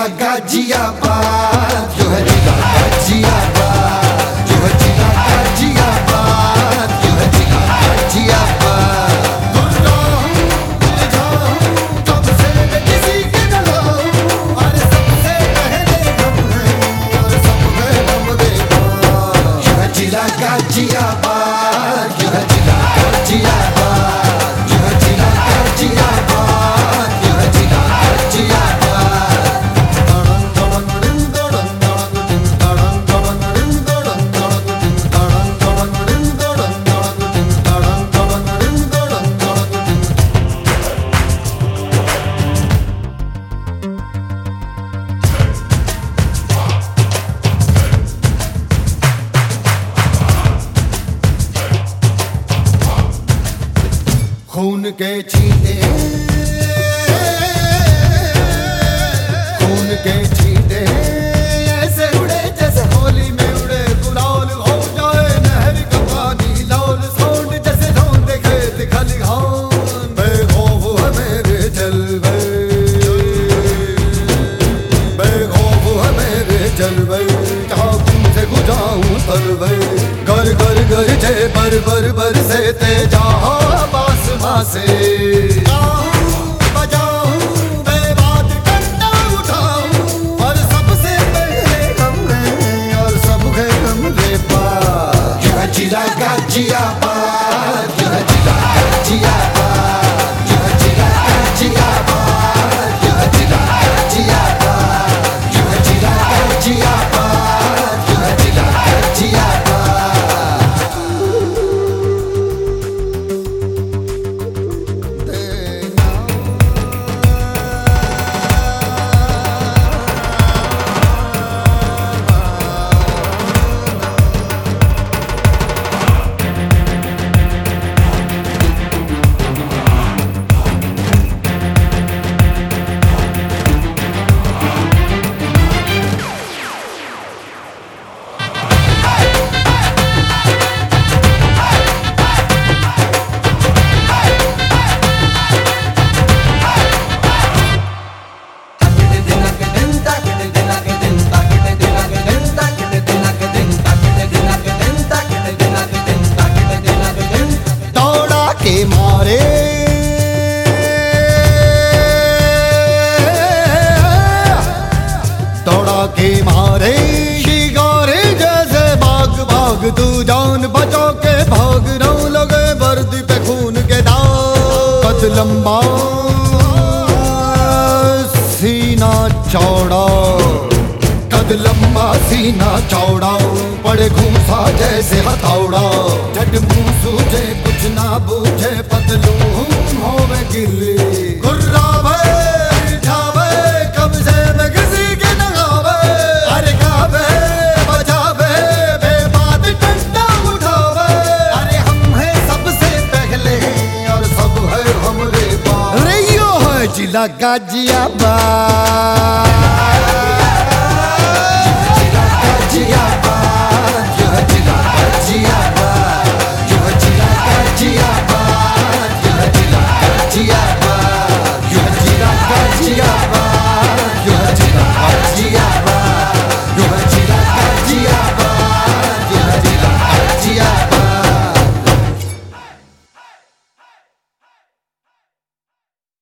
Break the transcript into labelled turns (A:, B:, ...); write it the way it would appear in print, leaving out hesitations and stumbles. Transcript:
A: गाजियाबाद, जो है जिला गाजियाबाद, जो है जिला गाजियाबाद, जो है जिला गाजियाबाद। कब से किसी के न लो, अरे सबसे पहले हम हैं और सब है हमरे पास। जो है जिला गाजियाबाद, जो है जिला गाजियाबाद, जो है जिला गाजियाबाद, जो है जिला गाजियाबाद। खून के छींटे, खून के छींटे ऐसे उड़े जैसे होली में उड़े गुलाल। हो जाए नहर का पानी लाल, सोंड जैसे ढूंढे खेत खलिहान। बेखौफ है मेरे जलवे, बेखौफ है मेरे जलवे, चाकू से गुजाऊं तलवे। घर घर घर जे बर बर बर से तेजा से बजाऊं बेबाद कंडा उठाऊं, और सबसे पहले हम हैं और सब है हमरे पास। जो है जिला गाजियाबाद, जो है जिला गाजियाबाद, जो है जिला गाजियाबाद, जो है जिला गाजियाबाद, जो है जिला गाजियाबाद, जो है जिला गाजियाबाद। मारे दौड़ा के मारे शिकारे जैसे भाग भाग, तू जान बचा के भाग रहा हूं। लगे वर्दी पे खून के दाग, कद लंबा सीना चौड़ा, कद लंबा सीना चौड़ा, पड़े घूसा जैसे हथौड़ा। झट मुंह सूझे कुछ ना बूझे, पतलून होवे गिल्ली। गुर्रावे जावे कब्जे में किसी के न आवे, अरे गावे बजावे बेबाद डंडा उठावे। अरे हम हैं सबसे पहले और सब है हमरे पास। अरे यो है जिला गाजियाबाद।